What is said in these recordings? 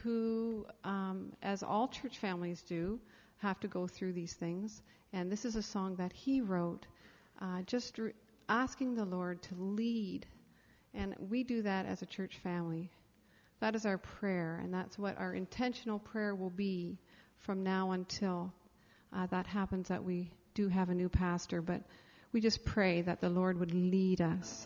who, as all church families do, have to go through these things. And this is a song that he wrote, asking the Lord to lead. And we do that as a church family. That is our prayer, and that's what our intentional prayer will be from now until that happens, that we do have a new pastor. But we just pray that the Lord would lead us.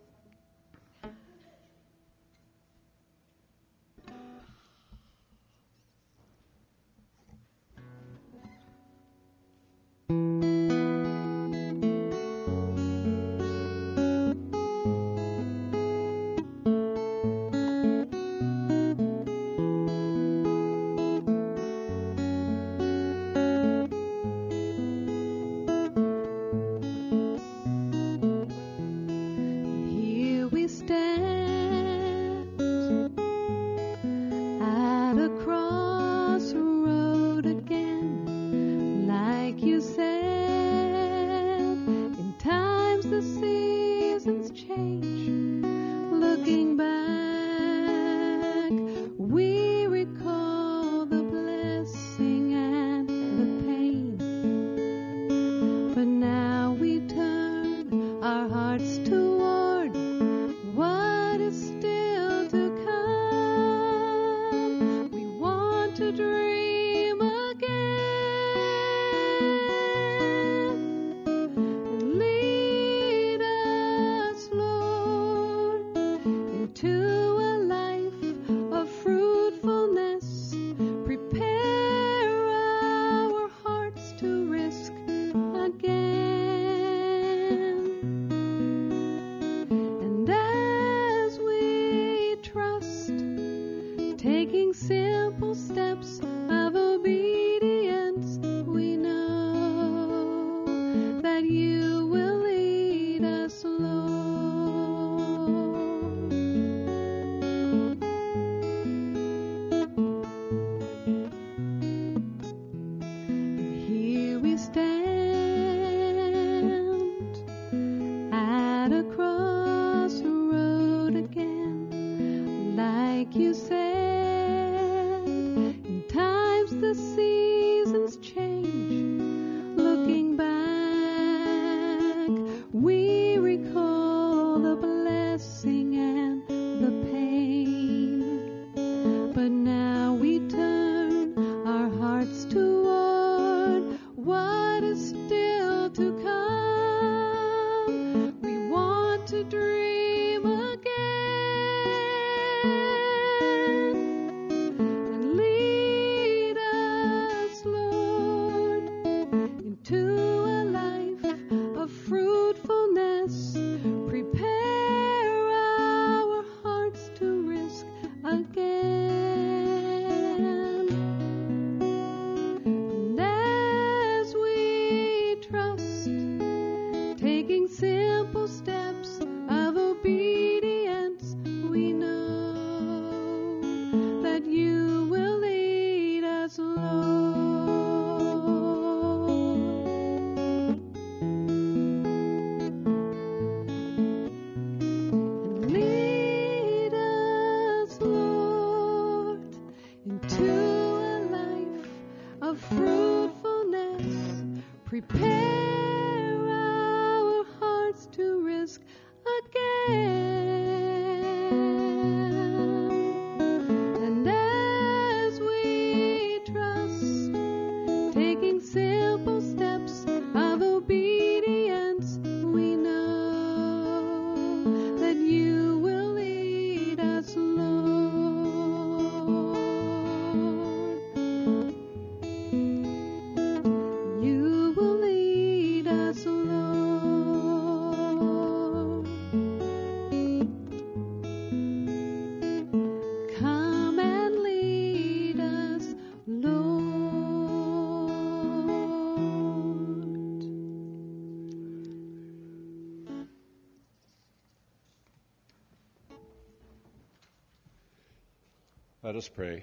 Let us pray.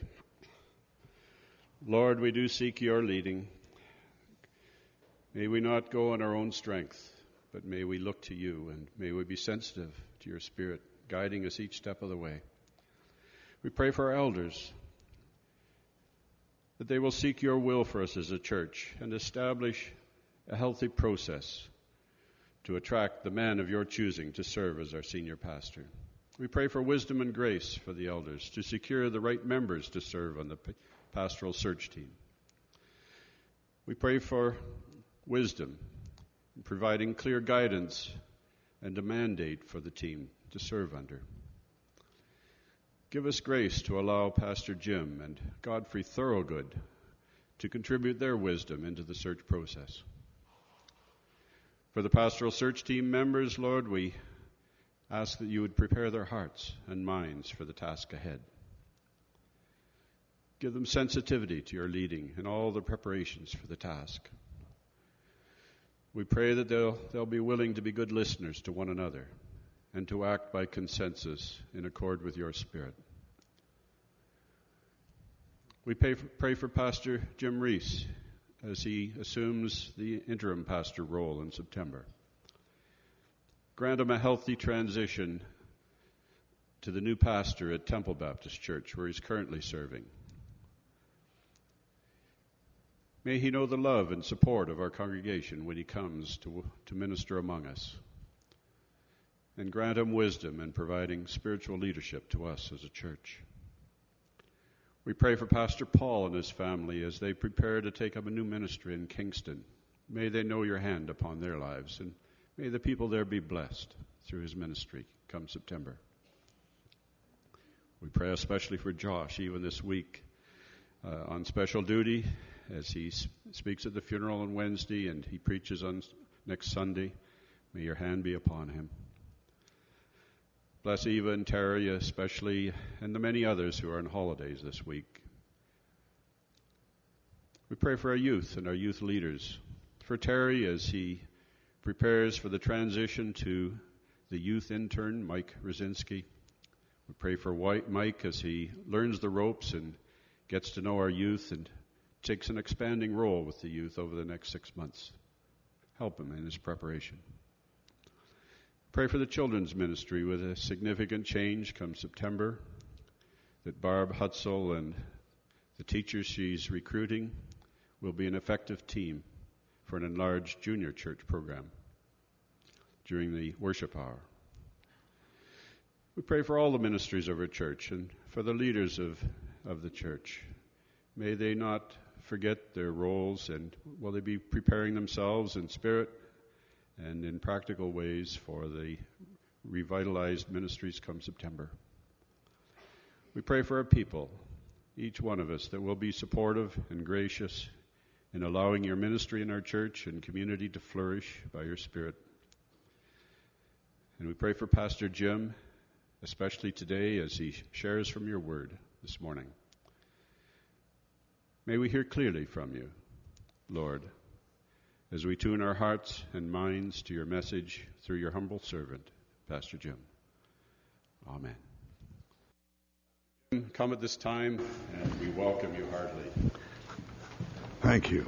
Lord, we do seek your leading. May we not go in our own strength, but may we look to you, and may we be sensitive to your Spirit, guiding us each step of the way. We pray for our elders. that they will seek your will for us as a church and establish a healthy process to attract the man of your choosing to serve as our senior pastor. We pray for wisdom and grace for the elders to secure the right members to serve on the pastoral search team. We pray for wisdom in providing clear guidance and a mandate for the team to serve under. Give us grace to allow Pastor Jim and Godfrey Thorogood to contribute their wisdom into the search process. For the pastoral search team members, Lord, we ask that you would prepare their hearts and minds for the task ahead. Give them sensitivity to your leading in all the preparations for the task. We pray that they'll be willing to be good listeners to one another and to act by consensus in accord with your Spirit. We pray for Pastor Jim Reese as he assumes the interim pastor role in September. Grant him a healthy transition to the new pastor at Temple Baptist Church, where he's currently serving. May he know the love and support of our congregation when he comes to minister among us. And grant him wisdom in providing spiritual leadership to us as a church. We pray for Pastor Paul and his family as they prepare to take up a new ministry in Kingston. May they know your hand upon their lives, and may the people there be blessed through his ministry come September. We pray especially for Josh, even this week, on special duty as he speaks at the funeral on Wednesday and he preaches on next Sunday. May your hand be upon him. Bless Eva and Terry especially, and the many others who are on holidays this week. We pray for our youth and our youth leaders. For Terry as he prepares for the transition to the youth intern, Mike Rosinski. We pray for Mike as he learns the ropes and gets to know our youth and takes an expanding role with the youth over the next 6 months. Help him in his preparation. Pray for the children's ministry with a significant change come September, that Barb Hutzel and the teachers she's recruiting will be an effective team for an enlarged junior church program during the worship hour. We pray for all the ministries of our church and for the leaders of the church. May they not forget their roles, and will they be preparing themselves in spirit and in practical ways for the revitalized ministries come September. We pray for our people, each one of us, that will be supportive and gracious in allowing your ministry in our church and community to flourish by your Spirit. And we pray for Pastor Jim, especially today as he shares from your word this morning. May we hear clearly from you, Lord, as we tune our hearts and minds to your message through your humble servant, Pastor Jim. Amen. Come at this time, and we welcome you heartily. Thank you.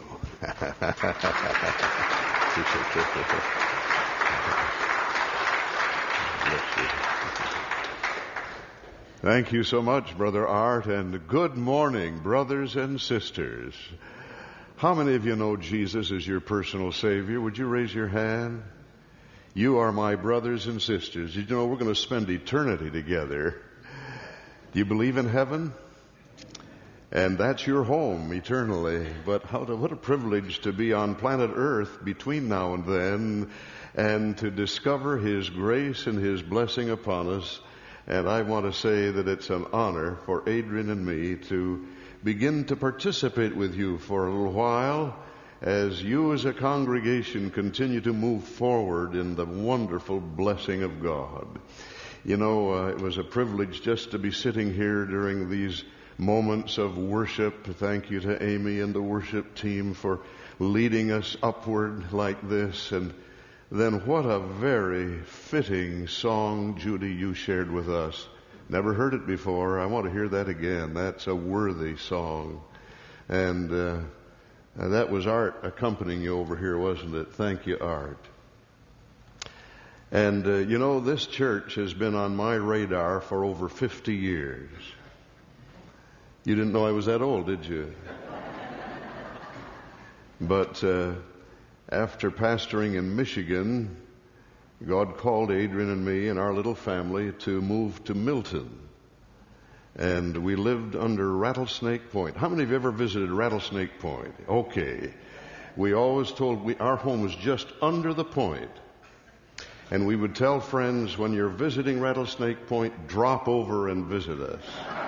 Thank you so much, Brother Art, and good morning, brothers and sisters. How many of you know Jesus as your personal Savior? Would you raise your hand? You are my brothers and sisters. Did you know we're going to spend eternity together? Do you believe in heaven? And that's your home eternally. But what a privilege to be on planet Earth between now and then and to discover His grace and His blessing upon us. And I want to say that it's an honor for Adrian and me to begin to participate with you for a little while as you as a congregation continue to move forward in the wonderful blessing of God. You know, it was a privilege just to be sitting here during these moments of worship. Thank you to Amy and the worship team for leading us upward like this. And then what a very fitting song, Judy, you shared with us. Never heard it before. I want to hear that again. That's a worthy song. And that was Art accompanying you over here, wasn't it? Thank you, Art. And, you know, this church has been on my radar for over 50 years. You didn't know I was that old, did you? But after pastoring in Michigan, God called Adrian and me and our little family to move to Milton. And we lived under Rattlesnake Point. How many of you ever visited Rattlesnake Point? Okay. We always told our home was just under the point. And we would tell friends, when you're visiting Rattlesnake Point, drop over and visit us.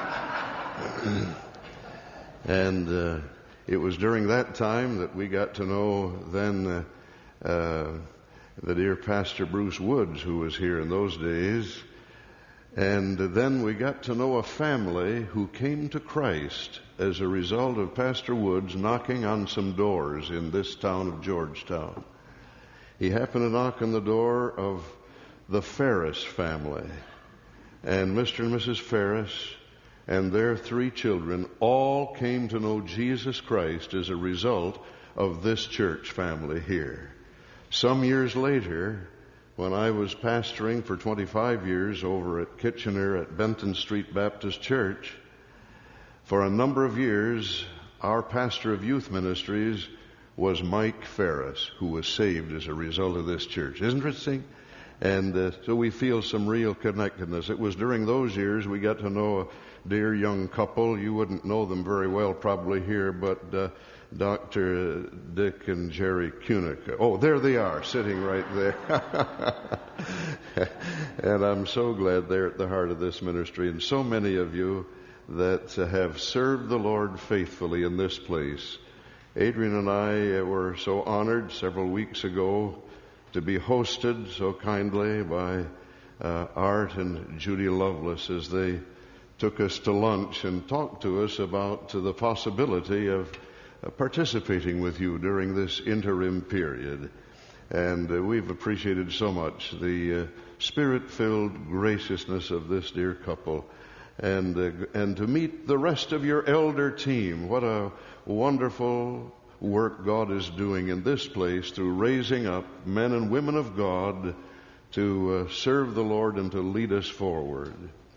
And it was during that time that we got to know then the dear Pastor Bruce Woods, who was here in those days. And then we got to know a family who came to Christ as a result of Pastor Woods knocking on some doors in this town of Georgetown. He happened to knock on the door of the Ferris family. And Mr. and Mrs. Ferris and their 3 children all came to know Jesus Christ as a result of this church family here. Some years later, when I was pastoring for 25 years over at Kitchener at Benton Street Baptist Church, for a number of years, our pastor of youth ministries was Mike Ferris, who was saved as a result of this church. Isn't it interesting? And so we feel some real connectedness. It was during those years we got to know a dear young couple. You wouldn't know them very well probably here, but Dr. Dick and Jerry Kunica. Oh, there they are, sitting right there. And I'm so glad they're at the heart of this ministry. And so many of you that have served the Lord faithfully in this place. Adrian and I were so honored several weeks ago to be hosted so kindly by Art and Judy Lovelace as they took us to lunch and talked to us about the possibility of participating with you during this interim period. And we've appreciated so much the spirit-filled graciousness of this dear couple. And to meet the rest of your elder team. What a wonderful work God is doing in this place through raising up men and women of God to serve the Lord and to lead us forward.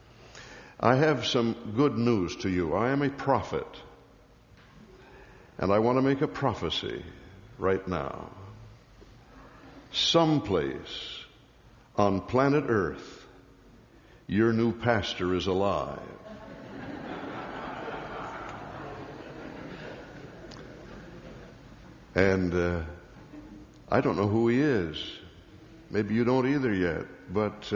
I have some good news to you. I am a prophet. And I want to make a prophecy right now. Someplace on planet Earth, your new pastor is alive. And I don't know who he is. Maybe you don't either yet. But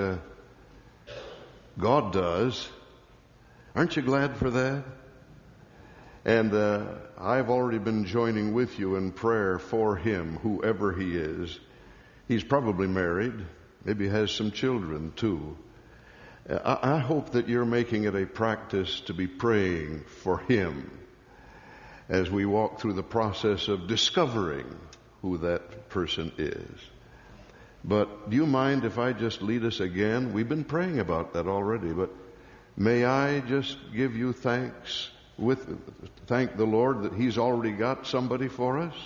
God does. Aren't you glad for that? And I've already been joining with you in prayer for him, whoever he is. He's probably married. Maybe has some children too. I hope that you're making it a practice to be praying for him as we walk through the process of discovering who that person is. But do you mind if I just lead us again? We've been praying about that already, but may I just give you thanks, thank the Lord that he's already got somebody for us?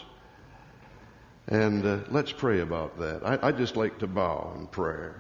And let's pray about that. I'd just like to bow in prayer.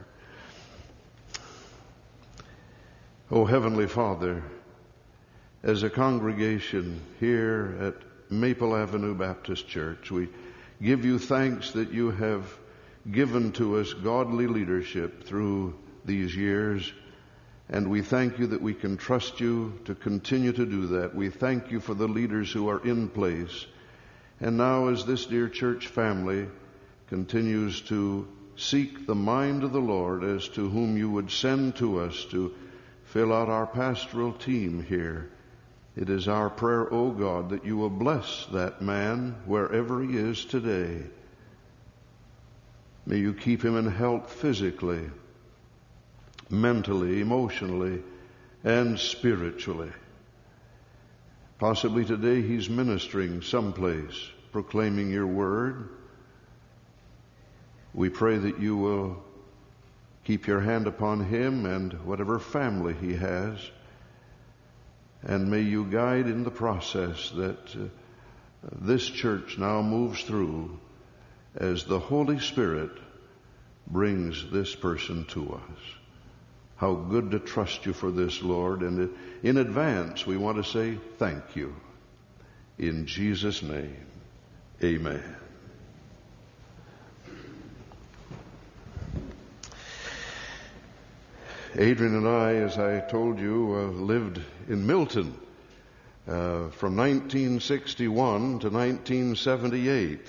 Oh, Heavenly Father, as a congregation here at Maple Avenue Baptist Church, we give you thanks that you have given to us godly leadership through these years, and we thank you that we can trust you to continue to do that. We thank you for the leaders who are in place. And now as this dear church family continues to seek the mind of the Lord as to whom you would send to us to fill out our pastoral team here, it is our prayer, O God, that you will bless that man wherever he is today. May you keep him in health physically, mentally, emotionally, and spiritually. Possibly today he's ministering someplace, proclaiming your word. We pray that you will keep your hand upon him and whatever family he has. And may you guide in the process that this church now moves through as the Holy Spirit brings this person to us. How good to trust you for this, Lord. And in advance, we want to say thank you. In Jesus' name, Amen. Adrian and I, as I told you, lived in Milton from 1961 to 1978.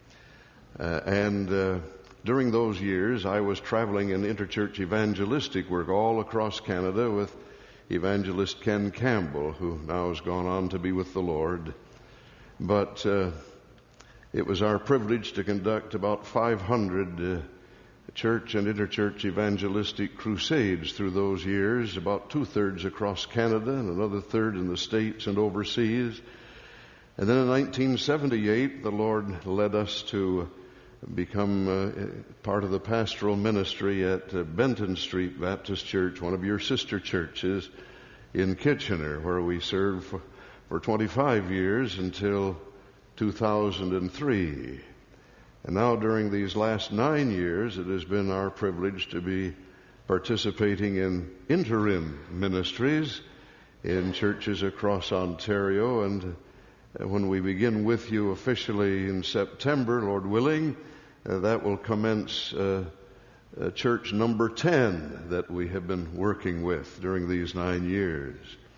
And during those years, I was traveling in interchurch evangelistic work all across Canada with evangelist Ken Campbell, who now has gone on to be with the Lord. But it was our privilege to conduct about 500 church and interchurch evangelistic crusades through those years, about 2/3 across Canada and another third in the States and overseas. And then in 1978, the Lord led us to become part of the pastoral ministry at Benton Street Baptist Church, one of your sister churches in Kitchener, where we served for 25 years until 2003. And now during these last 9 years, it has been our privilege to be participating in interim ministries in churches across Ontario. And when we begin with you officially in September, Lord willing, that will commence church number 10 that we have been working with during these 9 years.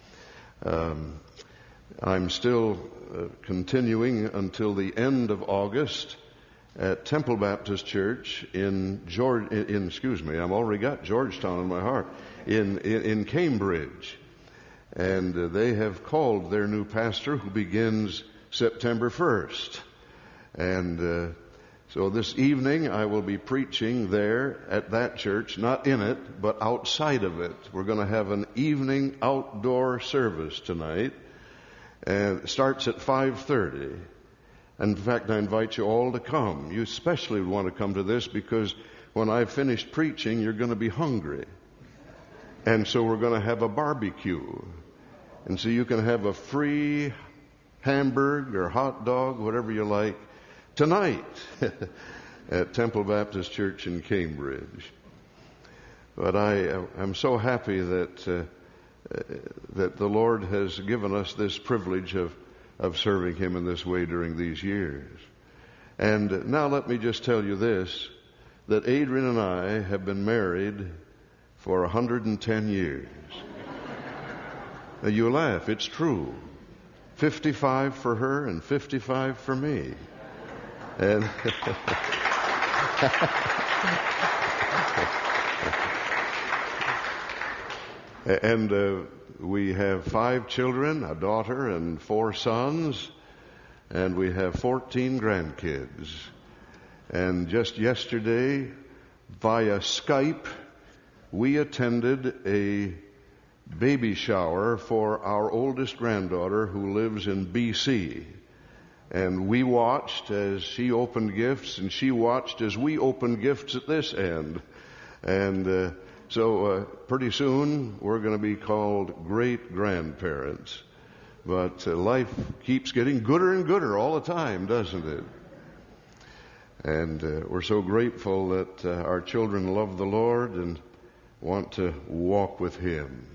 I'm still continuing until the end of August at Temple Baptist Church I've already got Georgetown in my heart, in Cambridge. And they have called their new pastor, who begins September 1st. And so this evening I will be preaching there at that church, not in it, but outside of it. We're going to have an evening outdoor service tonight, and it starts at 5:30. In fact, I invite you all to come. You especially want to come to this because when I've finished preaching, you're going to be hungry. And so we're going to have a barbecue. And so you can have a free hamburger or hot dog, whatever you like, tonight at Temple Baptist Church in Cambridge. But I'm so happy that the Lord has given us this privilege of serving Him in this way during these years. And now let me just tell you this, that Adrian and I have been married for 110 years. Now you laugh, it's true. 55 for her and 55 for me. And and we have 5 children, a daughter and 4 sons, and we have 14 grandkids. And just yesterday, via Skype, we attended a baby shower for our oldest granddaughter who lives in B.C. And we watched as she opened gifts, and she watched as we opened gifts at this end. And so pretty soon we're going to be called great-grandparents. But life keeps getting gooder and gooder all the time, doesn't it? And we're so grateful that our children love the Lord and want to walk with Him.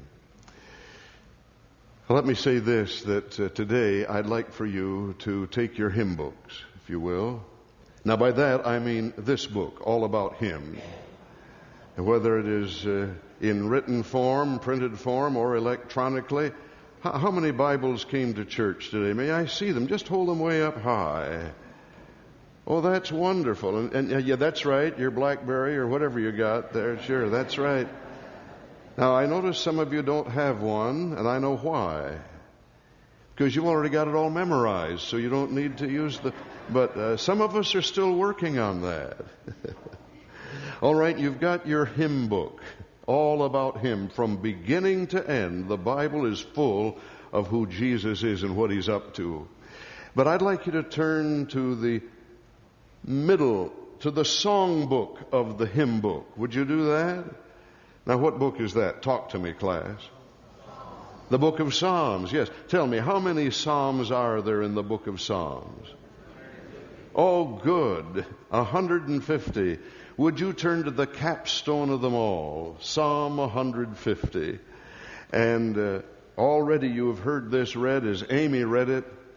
Let me say this, that today I'd like for you to take your hymn books, if you will. Now by that I mean this book, all about Him. And whether it is in written form, printed form, or electronically. How many Bibles came to church today? May I see them? Just hold them way up high. Oh, that's wonderful. And yeah, that's right, your BlackBerry or whatever you got there. Sure, that's right. Now, I notice some of you don't have one, and I know why. Because you've already got it all memorized, so you don't need to use the... But some of us are still working on that. All right, you've got your hymn book, all about Him. From beginning to end, the Bible is full of who Jesus is and what He's up to. But I'd like you to turn to the middle, to the song book of the hymn book. Would you do that? Now, what book is that? Talk to me, class. The book of Psalms, yes. Tell me, how many Psalms are there in the book of Psalms? Oh, good. 150. Would you turn to the capstone of them all, Psalm 150? And already you have heard this read as Amy read it.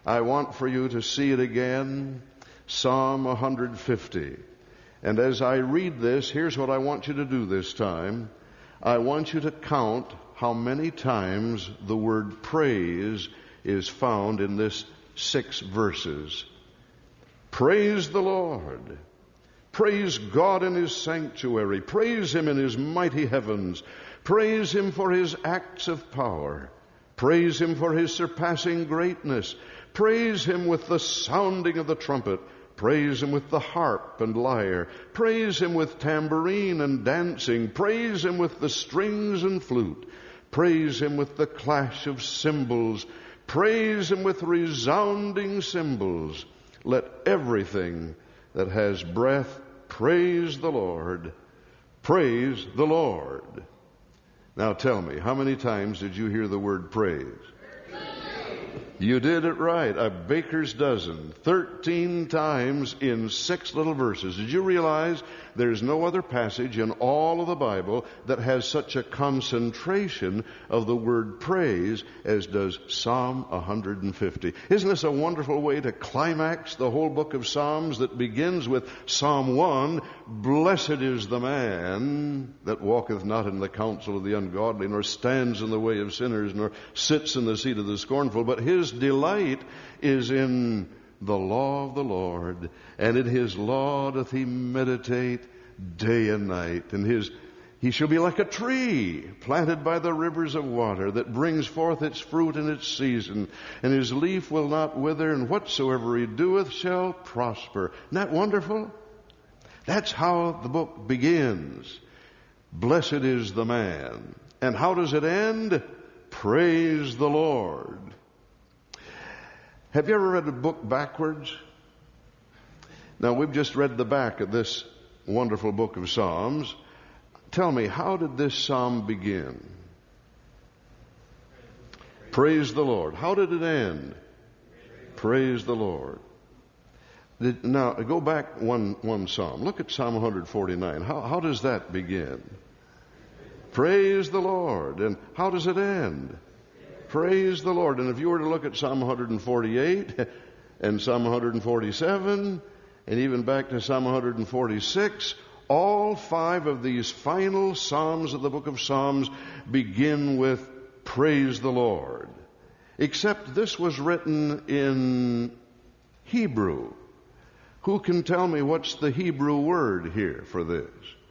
I want for you to see it again, Psalm 150. And as I read this, here's what I want you to do this time. I want you to count how many times the word praise is found in this 6 verses. Praise the Lord. Praise God in His sanctuary. Praise Him in His mighty heavens. Praise Him for His acts of power. Praise Him for His surpassing greatness. Praise Him with the sounding of the trumpet. Praise Him with the harp and lyre. Praise Him with tambourine and dancing. Praise Him with the strings and flute. Praise Him with the clash of cymbals. Praise Him with resounding cymbals. Let everything that has breath praise the Lord. Praise the Lord. Now tell me, how many times did you hear the word praise? You did it right. A baker's dozen. 13 times in 6 little verses. Did you realize there's no other passage in all of the Bible that has such a concentration of the word praise as does Psalm 150? Isn't this a wonderful way to climax the whole book of Psalms that begins with Psalm 1, Blessed is the man that walketh not in the counsel of the ungodly, nor stands in the way of sinners, nor sits in the seat of the scornful, but his delight is in the law of the Lord, and in His law doth he meditate day and night. And he shall be like a tree planted by the rivers of water, that brings forth its fruit in its season, and his leaf will not wither, and whatsoever he doeth shall prosper. Isn't that wonderful? That's how the book begins. Blessed is the man. And how does it end? Praise the Lord. Have you ever read a book backwards? Now, we've just read the back of this wonderful book of Psalms. Tell me, how did this psalm begin? Praise the Lord. How did it end? Praise the Lord. Now, go back one psalm. Look at Psalm 149. How does that begin? Praise the Lord. And how does it end? Praise the Lord. And if you were to look at Psalm 148 and Psalm 147 and even back to Psalm 146, all 5 of these final psalms of the book of Psalms begin with praise the Lord. Except this was written in Hebrew. Who can tell me what's the Hebrew word here for this?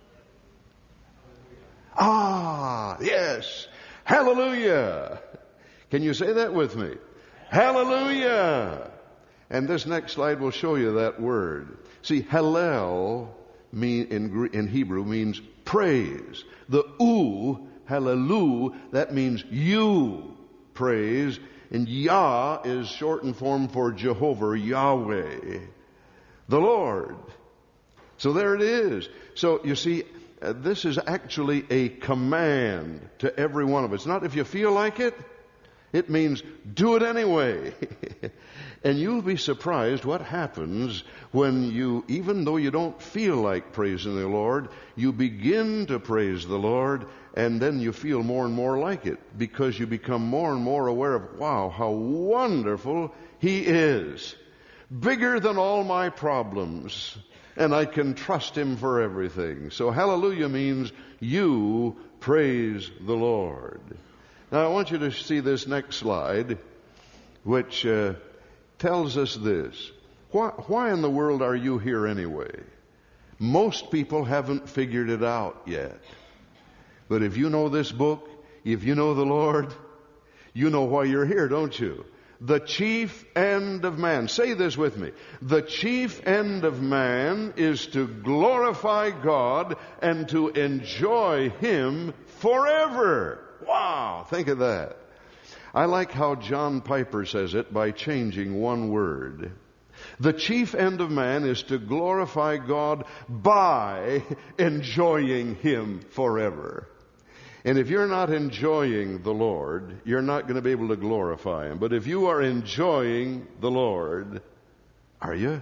Yes. Hallelujah. Can you say that with me? Hallelujah. And this next slide will show you that word. See, Hallel in Hebrew means praise. The hallelu, that means you praise. And Yah is shortened form for Jehovah, Yahweh, the Lord. So there it is. So you see, this is actually a command to every one of us. Not if you feel like it. It means do it anyway. And you'll be surprised what happens when you, even though you don't feel like praising the Lord, you begin to praise the Lord, and then you feel more and more like it because you become more and more aware of, wow, how wonderful He is. Bigger than all my problems, and I can trust Him for everything. So hallelujah means you praise the Lord. Now, I want you to see this next slide, which tells us this. Why in the world are you here anyway? Most people haven't figured it out yet. But if you know this book, if you know the Lord, you know why you're here, don't you? The chief end of man. Say this with me. The chief end of man is to glorify God and to enjoy Him forever. Wow, think of that. I like how John Piper says it by changing one word. The chief end of man is to glorify God by enjoying Him forever. And if you're not enjoying the Lord, you're not going to be able to glorify Him. But if you are enjoying the Lord, are you?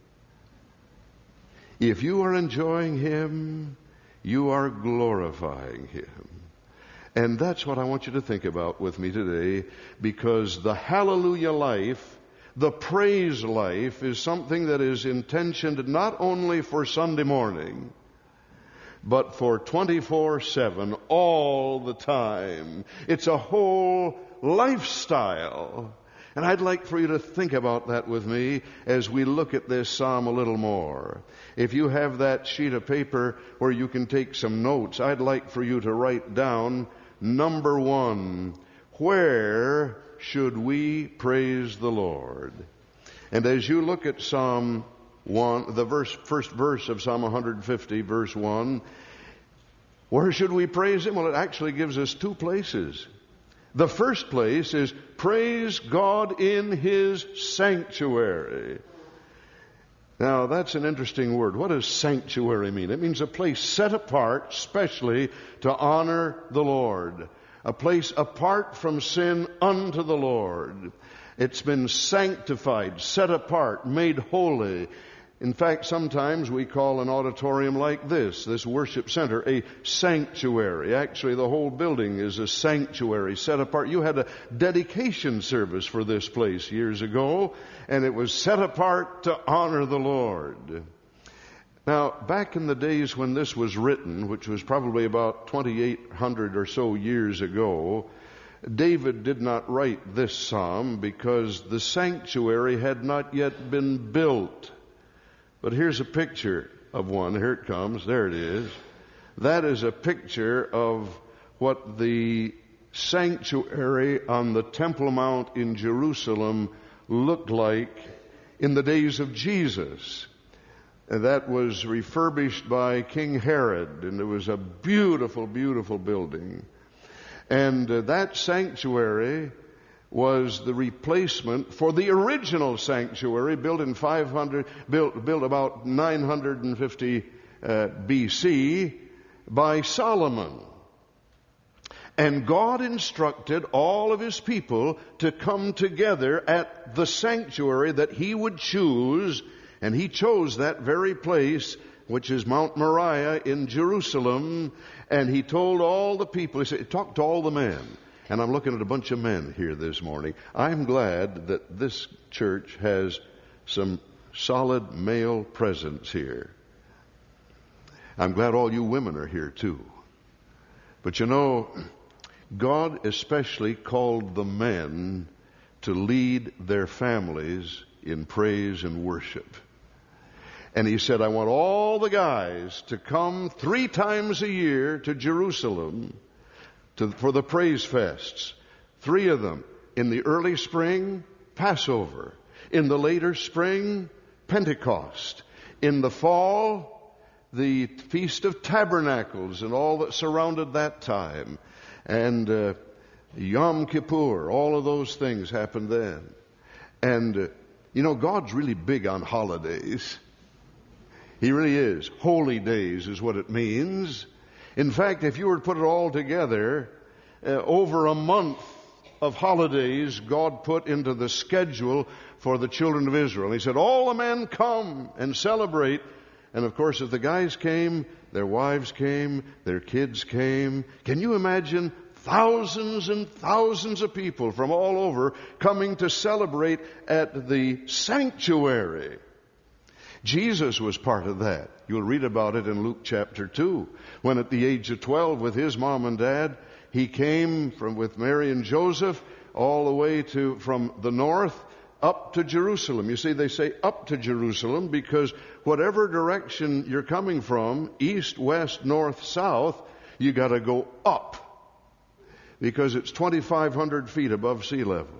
If you are enjoying Him, you are glorifying Him. And that's what I want you to think about with me today, because the hallelujah life, The praise life is something that is intentioned not only for Sunday morning, but for 24/7, all the time. It's a whole lifestyle. And I'd like for you to think about that with me as we look at this psalm a little more. If you have that sheet of paper where you can take some notes, I'd like for you to write down number 1, where should we praise the Lord? And as you look at Psalm 1, the first verse of Psalm 150, verse 1, where should we praise Him? Well, it actually gives us 2 places. The first place is praise God in His sanctuary. Now, that's an interesting word. What does sanctuary mean? It means a place set apart specially to honor the Lord. A place apart from sin unto the Lord. It's been sanctified, set apart, made holy. In fact, sometimes we call an auditorium like this worship center, a sanctuary. Actually, the whole building is a sanctuary set apart. You had a dedication service for this place years ago, and it was set apart to honor the Lord. Now, back in the days when this was written, which was probably about 2,800 or so years ago, David did not write this psalm because the sanctuary had not yet been built. But here's a picture of one. Here it comes. There it is. That is a picture of what the sanctuary on the Temple Mount in Jerusalem looked like in the days of Jesus. And that was refurbished by King Herod, and it was a beautiful, beautiful building. And that sanctuary was the replacement for the original sanctuary built about 950 BC by Solomon. And God instructed all of His people to come together at the sanctuary that He would choose, and He chose that very place, which is Mount Moriah in Jerusalem, and He told all the people, He said, talk to all the men. And I'm looking at a bunch of men here this morning. I'm glad that this church has some solid male presence here. I'm glad all you women are here too. But you know, God especially called the men to lead their families in praise and worship. And He said, I want all the guys to come 3 times a year to Jerusalem for the praise fests. 3 of them. In the early spring, Passover. In the later spring, Pentecost. In the fall, the Feast of Tabernacles and all that surrounded that time. And Yom Kippur, all of those things happened then. And, you know, God's really big on holidays. He really is. Holy days is what it means. In fact, if you were to put it all together, over a month of holidays God put into the schedule for the children of Israel. He said, all the men come and celebrate. And of course, if the guys came, their wives came, their kids came. Can you imagine thousands and thousands of people from all over coming to celebrate at the sanctuary? Jesus was part of that. You'll read about it in Luke chapter 2. When at the age of 12 with his mom and dad, He came with Mary and Joseph all the way from the north up to Jerusalem. You see, they say up to Jerusalem because whatever direction you're coming from, east, west, north, south, you got to go up because it's 2,500 feet above sea level.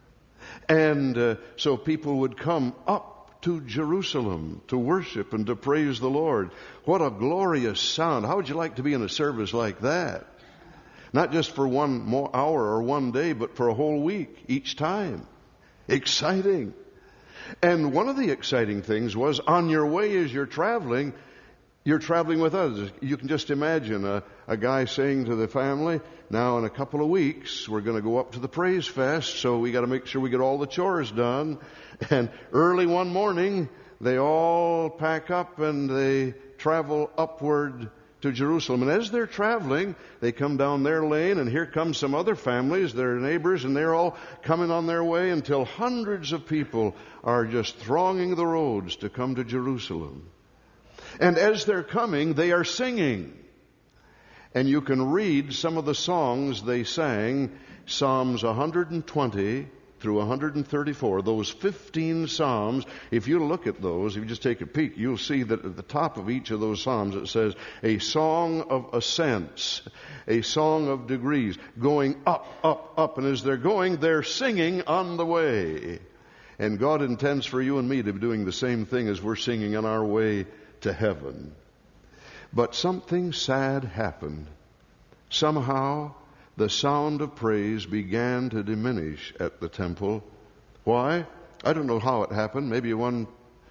And so people would come up to Jerusalem to worship and to praise the Lord. What a glorious sound. How would you like to be in a service like that? Not just for 1 more hour or 1 day, but for a whole week each time. Exciting. And one of the exciting things was on your way as you're traveling with others. You can just imagine a guy saying to the family, now in a couple of weeks we're going to go up to the praise fest, so we got to make sure we get all the chores done. And early one morning they all pack up and they travel upward to Jerusalem. And as they're traveling, they come down their lane, and here come some other families, their neighbors, and they're all coming on their way until hundreds of people are just thronging the roads to come to Jerusalem. And as they're coming, they are singing. And you can read some of the songs they sang, Psalms 120 through 134, those 15 Psalms. If you look at those, if you just take a peek, you'll see that at the top of each of those Psalms it says, a song of ascents, a song of degrees, going up, up, up. And as they're going, they're singing on the way. And God intends for you and me to be doing the same thing as we're singing on our way to heaven. But something sad happened. Somehow, the sound of praise began to diminish at the temple. Why? I don't know how it happened. Maybe one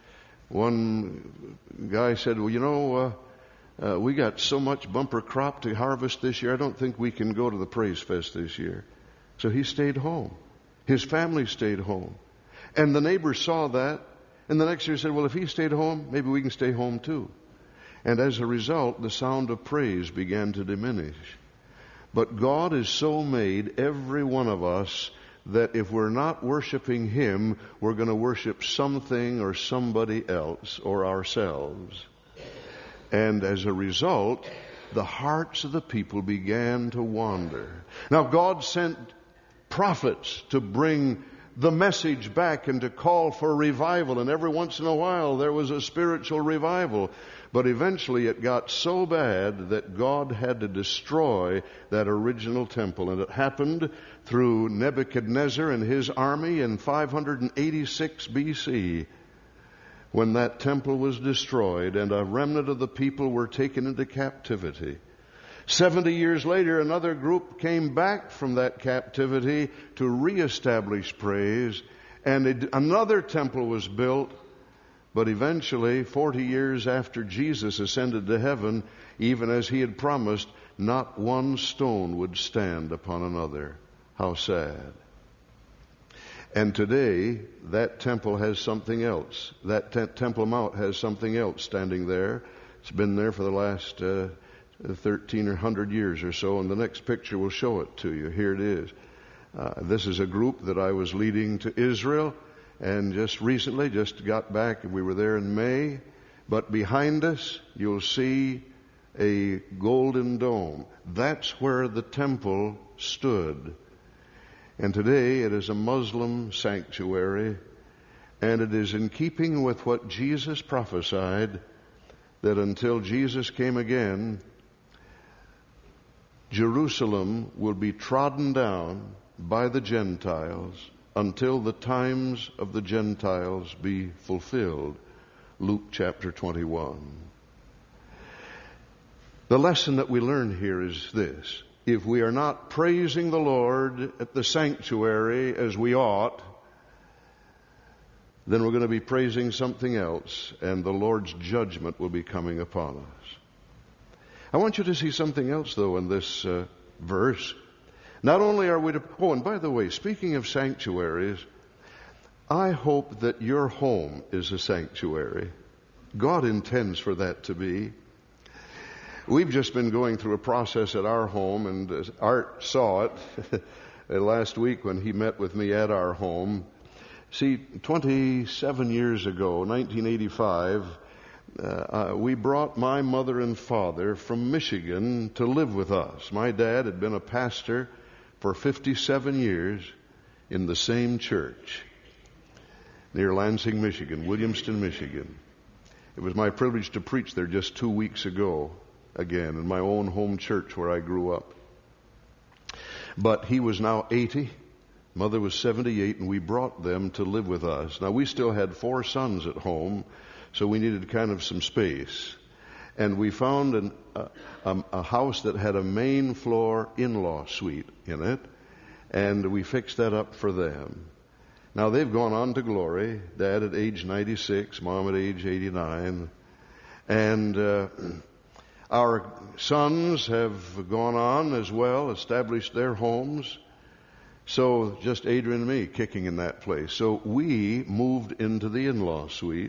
guy said, well, you know, we got so much bumper crop to harvest this year, I don't think we can go to the Praise Fest this year. So he stayed home. His family stayed home. And the neighbors saw that, and the next year said, well, if he stayed home, maybe we can stay home too. And as a result, the sound of praise began to diminish. But God has so made every one of us that if we're not worshiping Him, we're going to worship something or somebody else or ourselves. And as a result, the hearts of the people began to wander. Now, God sent prophets to bring the message back and to call for revival. And every once in a while, there was a spiritual revival. But eventually it got so bad that God had to destroy that original temple. And it happened through Nebuchadnezzar and his army in 586 BC, when that temple was destroyed and a remnant of the people were taken into captivity. 70 years later, another group came back from that captivity to reestablish praise, and another temple was built. But eventually, 40 years after Jesus ascended to heaven, even as He had promised, not one stone would stand upon another. How sad. And today, that temple has something else. That Temple Mount has something else standing there. It's been there for the last 1,300 years or so, and the next picture will show it to you. Here it is. This is a group that I was leading to Israel, and just recently, just got back. We were there in May. But behind us, you'll see a golden dome. That's where the temple stood. And today, it is a Muslim sanctuary, and it is in keeping with what Jesus prophesied, that until Jesus came again, Jerusalem will be trodden down by the Gentiles until the times of the Gentiles be fulfilled. Luke chapter 21. The lesson that we learn here is this. If we are not praising the Lord at the sanctuary as we ought, then we're going to be praising something else, and the Lord's judgment will be coming upon us. I want you to see something else, though, in this verse. Not only are we to... Oh, and by the way, speaking of sanctuaries, I hope that your home is a sanctuary. God intends for that to be. We've just been going through a process at our home, and Art saw it last week when he met with me at our home. See, 27 years ago, 1985, we brought my mother and father from Michigan to live with us. My dad had been a pastor for 57 years in the same church near Lansing, Michigan, Williamston, Michigan. It was my privilege to preach there just 2 weeks ago, again, in my own home church where I grew up. But he was now 80, mother was 78, and we brought them to live with us. Now, we still had 4 sons at home, so we needed kind of some space. And we found a house that had a main floor in-law suite in it, and we fixed that up for them. Now, they've gone on to glory. Dad at age 96, Mom at age 89. And our sons have gone on as well, established their homes. So just Adrian and me kicking in that place. So we moved into the in-law suite.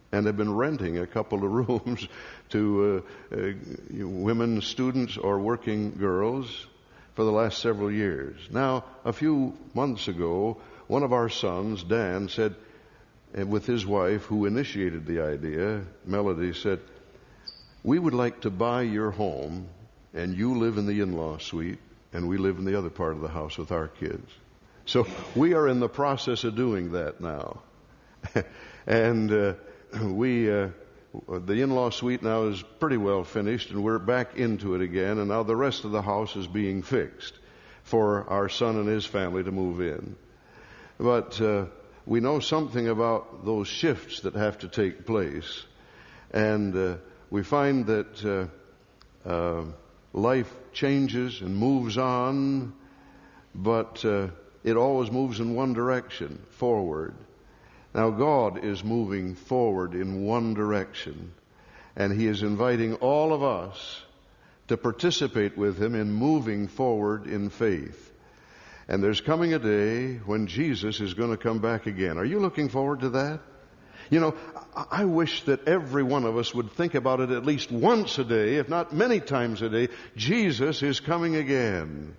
and have been renting a couple of rooms to women students or working girls for the last several years. Now, a few months ago, one of our sons, Dan, said, with his wife, who initiated the idea, Melody, said, "We would like to buy your home, and you live in the in-law suite, and we live in the other part of the house with our kids." So we are in the process of doing that now. And the in-law suite now is pretty well finished, and we're back into it again, and now the rest of the house is being fixed for our son and his family to move in. But we know something about those shifts that have to take place, and we find that life changes and moves on, but it always moves in one direction, forward. Now, God is moving forward in one direction, and He is inviting all of us to participate with Him in moving forward in faith. And there's coming a day when Jesus is going to come back again. Are you looking forward to that? You know, I wish that every one of us would think about it at least once a day, if not many times a day. Jesus is coming again.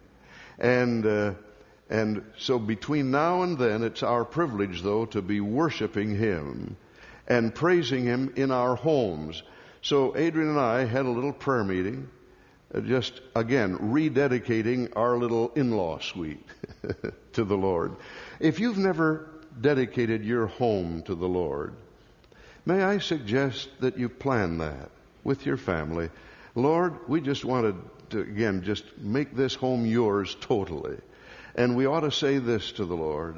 And so between now and then, it's our privilege, though, to be worshiping Him and praising Him in our homes. So Adrian and I had a little prayer meeting, just, again, rededicating our little in-law suite to the Lord. If you've never dedicated your home to the Lord, may I suggest that you plan that with your family. Lord, we just wanted to, again, just make this home yours totally. And we ought to say this to the Lord: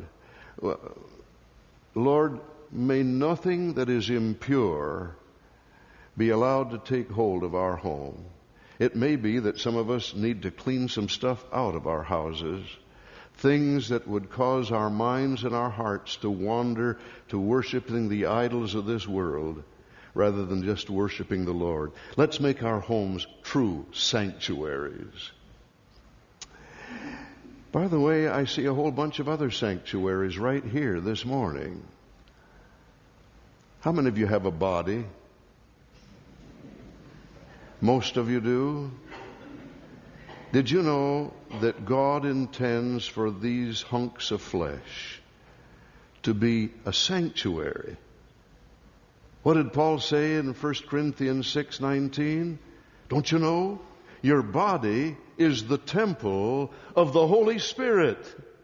Lord, may nothing that is impure be allowed to take hold of our home. It may be that some of us need to clean some stuff out of our houses, things that would cause our minds and our hearts to wander to worshiping the idols of this world rather than just worshiping the Lord. Let's make our homes true sanctuaries. By the way, I see a whole bunch of other sanctuaries right here this morning. How many of you have a body? Most of you do. Did you know that God intends for these hunks of flesh to be a sanctuary? What did Paul say in 1 Corinthians 6:19? Don't you know? Your body is the temple of the Holy Spirit.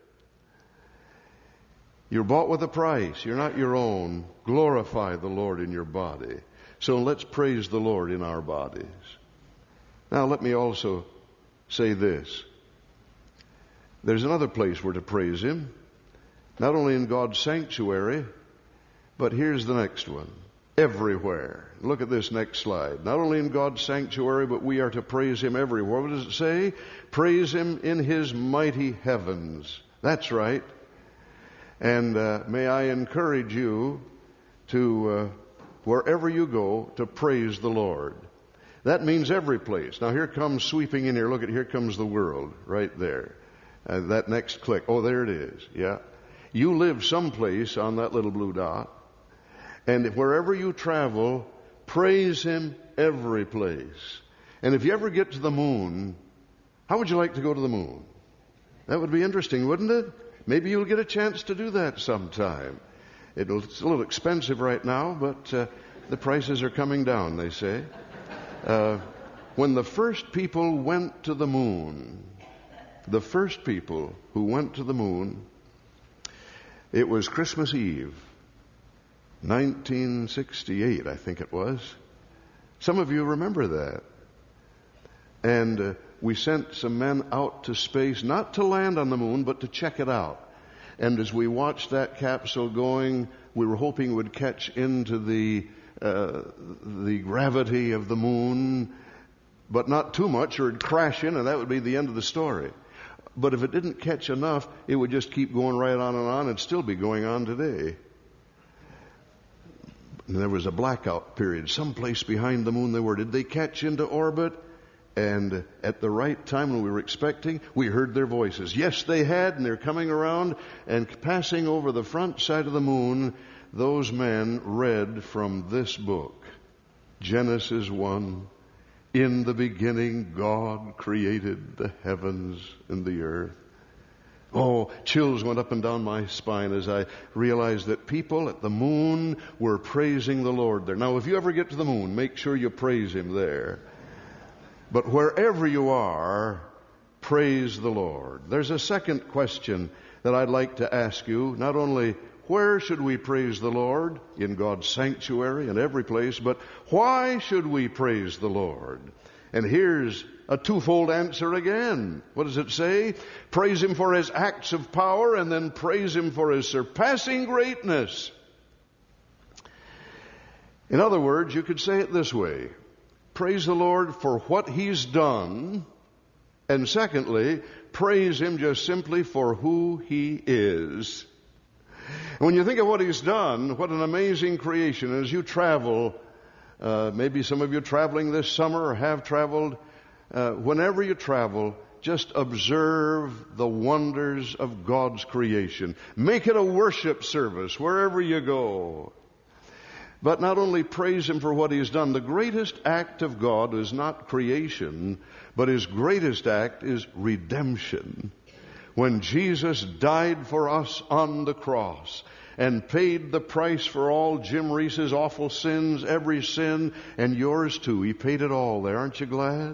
You're bought with a price. You're not your own. Glorify the Lord in your body. So let's praise the Lord in our bodies. Now let me also say this. There's another place we're to praise Him, not only in God's sanctuary, but here's the next one. Everywhere. Look at this next slide. Not only in God's sanctuary, but we are to praise Him everywhere. What does it say? Praise Him in His mighty heavens. That's right. And may I encourage you to, wherever you go, to praise the Lord. That means every place. Now here comes sweeping in here. Look at, here comes the world right there. That next click. Oh, there it is. Yeah. You live someplace on that little blue dot. And wherever you travel, praise Him every place. And if you ever get to the moon, how would you like to go to the moon? That would be interesting, wouldn't it? Maybe you'll get a chance to do that sometime. It's a little expensive right now, but the prices are coming down, they say. When the first people went to the moon, the first people who went to the moon, it was Christmas Eve. 1968, I think it was. Some of you remember that. And we sent some men out to space, not to land on the moon, but to check it out. And as we watched that capsule going, we were hoping it would catch into the gravity of the moon, but not too much, or it'd crash in, and that would be the end of the story. But if it didn't catch enough, it would just keep going right on and on, and still be going on today. And there was a blackout period. Someplace behind the moon they were. Did they catch into orbit? And at the right time when we were expecting, we heard their voices. Yes, they had, and they're coming around and passing over the front side of the moon. Those men read from this book, Genesis 1. In the beginning, God created the heavens and the earth. Oh, chills went up and down my spine as I realized that people at the moon were praising the Lord there. Now, if you ever get to the moon, make sure you praise Him there. But wherever you are, praise the Lord. There's a second question that I'd like to ask you. Not only where should we praise the Lord? In God's sanctuary and every place. But why should we praise the Lord? And here's a twofold answer again. What does it say? Praise Him for His acts of power, and then praise Him for His surpassing greatness. In other words, you could say it this way. Praise the Lord for what He's done. And secondly, praise Him just simply for who He is. And when you think of what He's done, what an amazing creation. As you travel, maybe some of you traveling this summer or have traveled, whenever you travel, just observe the wonders of God's creation. Make it a worship service wherever you go. But not only praise Him for what He's done, the greatest act of God is not creation, but His greatest act is redemption. When Jesus died for us on the cross and paid the price for all Jim Reese's awful sins, every sin, and yours too. He paid it all there. Aren't you glad?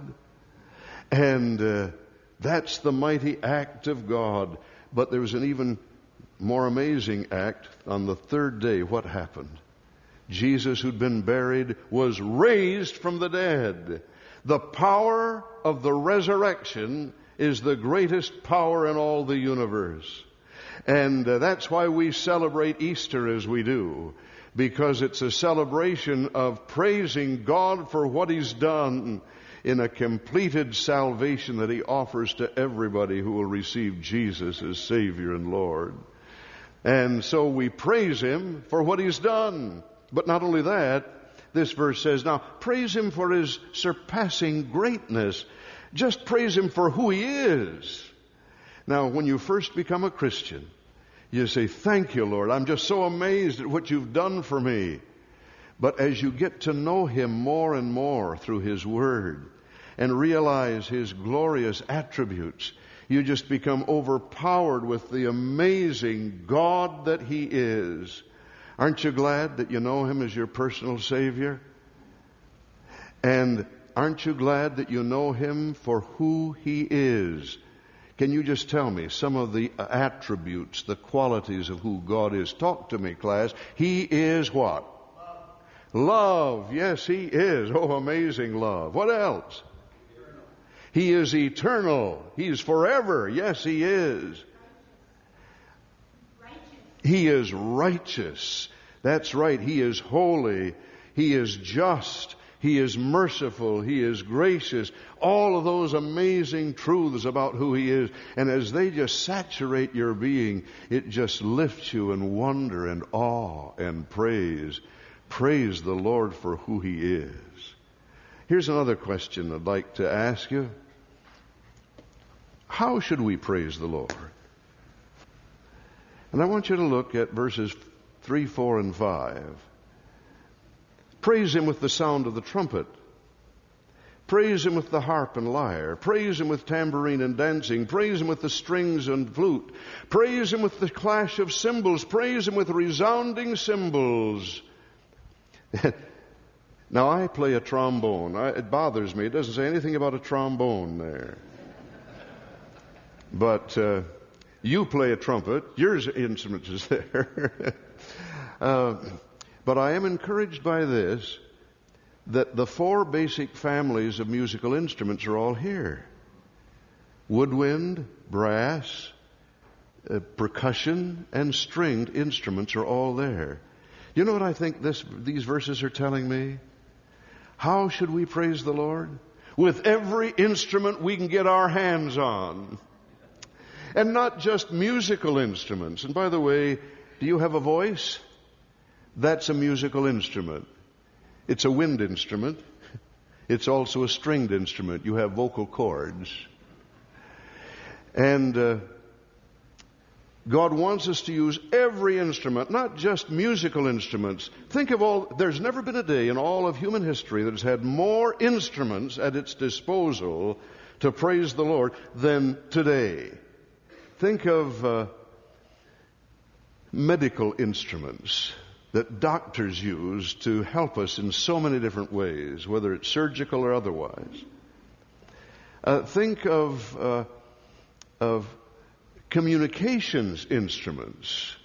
And that's the mighty act of God. But there was an even more amazing act. On the third day, what happened? Jesus, who'd been buried, was raised from the dead. The power of the resurrection is the greatest power in all the universe. And that's why we celebrate Easter as we do, because it's a celebration of praising God for what He's done in a completed salvation that He offers to everybody who will receive Jesus as Savior and Lord. And so we praise Him for what He's done. But not only that, this verse says, now praise Him for His surpassing greatness. Just praise Him for who He is. Now, when you first become a Christian, you say, thank you, Lord. I'm just so amazed at what You've done for me. But as you get to know Him more and more through His Word and realize His glorious attributes, you just become overpowered with the amazing God that He is. Aren't you glad that you know Him as your personal Savior? And aren't you glad that you know Him for who He is? Can you just tell me some of the attributes, the qualities of who God is? Talk to me, class. He is what? Love. Yes, He is. Oh, amazing love. What else? Eternal. He is eternal. He is forever. Yes, He is. He is righteous. That's right. He is holy. He is just. He is merciful. He is gracious. All of those amazing truths about who He is. And as they just saturate your being, it just lifts you in wonder and awe and praise. Praise the Lord for who He is. Here's another question I'd like to ask you. How should we praise the Lord? And I want you to look at verses 3, 4, and 5. Praise Him with the sound of the trumpet. Praise Him with the harp and lyre. Praise Him with tambourine and dancing. Praise Him with the strings and flute. Praise Him with the clash of cymbals. Praise Him with resounding cymbals. Now, I play a trombone. It bothers me. It doesn't say anything about a trombone there. But you play a trumpet. Your instrument is there. But I am encouraged by this, that the four basic families of musical instruments are all here. Woodwind, brass, percussion, and stringed instruments are all there. You know what I think these verses are telling me? How should we praise the Lord? With every instrument we can get our hands on. And not just musical instruments. And by the way, do you have a voice? That's a musical instrument. It's a wind instrument. It's also a stringed instrument. You have vocal cords. And God wants us to use every instrument, not just musical instruments. Think of there's never been a day in all of human history that has had more instruments at its disposal to praise the Lord than today. Think of medical instruments that doctors use to help us in so many different ways, whether it's surgical or otherwise. Think of communications instruments.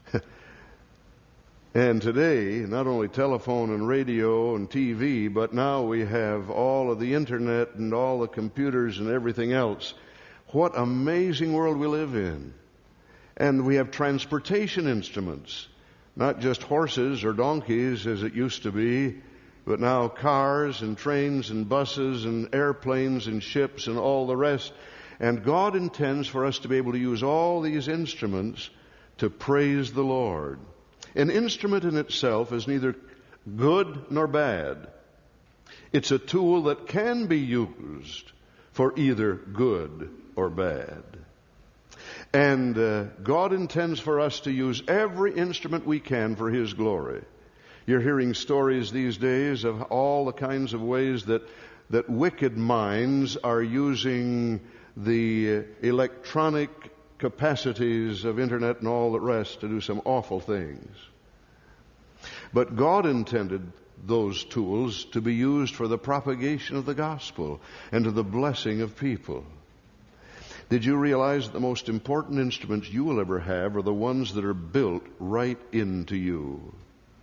And today, not only telephone and radio and TV, but now we have all of the internet and all the computers and everything else. What amazing world we live in. And we have transportation instruments, not just horses or donkeys as it used to be, but now cars and trains and buses and airplanes and ships and all the rest. And God intends for us to be able to use all these instruments to praise the Lord. An instrument in itself is neither good nor bad. It's a tool that can be used for either good or bad. And God intends for us to use every instrument we can for His glory. You're hearing stories these days of all the kinds of ways that wicked minds are using the electronic capacities of internet and all the rest to do some awful things. But God intended those tools to be used for the propagation of the gospel and to the blessing of people. Did you realize that the most important instruments you will ever have are the ones that are built right into you?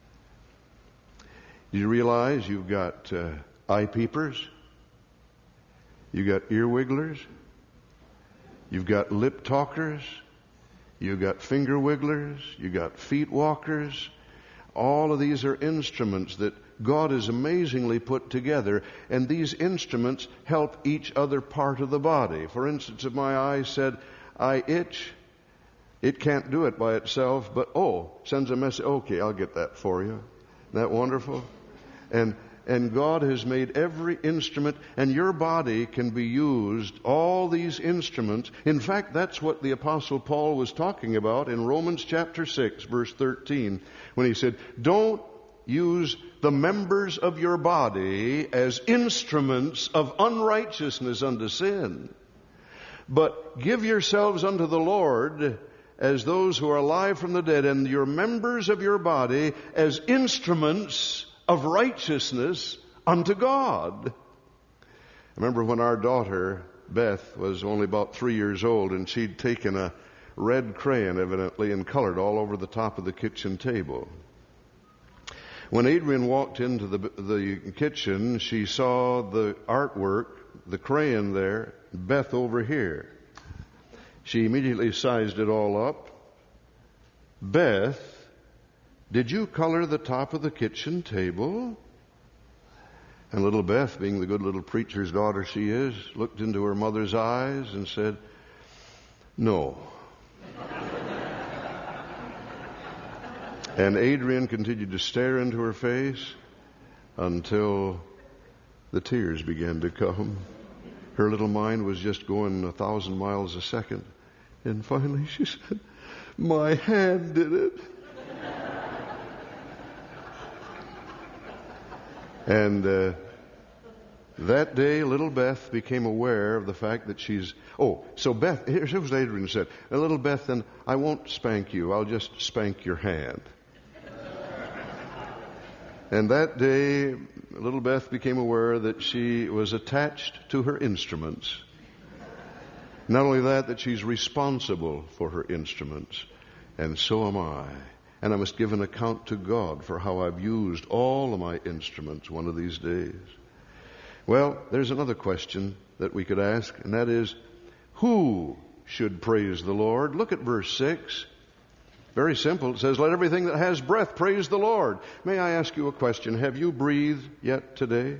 Do you realize you've got eye peepers? You've got ear wigglers? You've got lip talkers? You've got finger wigglers? You've got feet walkers? All of these are instruments that God has amazingly put together, and these instruments help each other part of the body. For instance, if my eye said, I itch, it can't do it by itself, but sends a message, okay, I'll get that for you. Isn't that wonderful? And God has made every instrument, and your body can be used, all these instruments. In fact, that's what the Apostle Paul was talking about in Romans chapter 6, verse 13, when he said, don't use the members of your body as instruments of unrighteousness unto sin, but give yourselves unto the Lord as those who are alive from the dead, and your members of your body as instruments of righteousness unto God. I remember when our daughter, Beth, was only about 3 years old, and she'd taken a red crayon, evidently, and colored all over the top of the kitchen table. When Adrian walked into the kitchen, she saw the artwork, the crayon there, Beth over here. She immediately sized it all up. Beth, did you color the top of the kitchen table? And little Beth, being the good little preacher's daughter she is, looked into her mother's eyes and said, no. And Adrian continued to stare into her face until the tears began to come. Her little mind was just going 1,000 miles a second. And finally she said, my hand did it. And that day, little Beth became aware of the fact that so Beth, here's what Adrian said. Little Beth, then I won't spank you. I'll just spank your hand. And that day, little Beth became aware that she was attached to her instruments. Not only that she's responsible for her instruments. And so am I. And I must give an account to God for how I've used all of my instruments one of these days. Well, there's another question that we could ask, and that is, who should praise the Lord? Look at verse 6. Very simple. It says, let everything that has breath praise the Lord. May I ask you a question? Have you breathed yet today?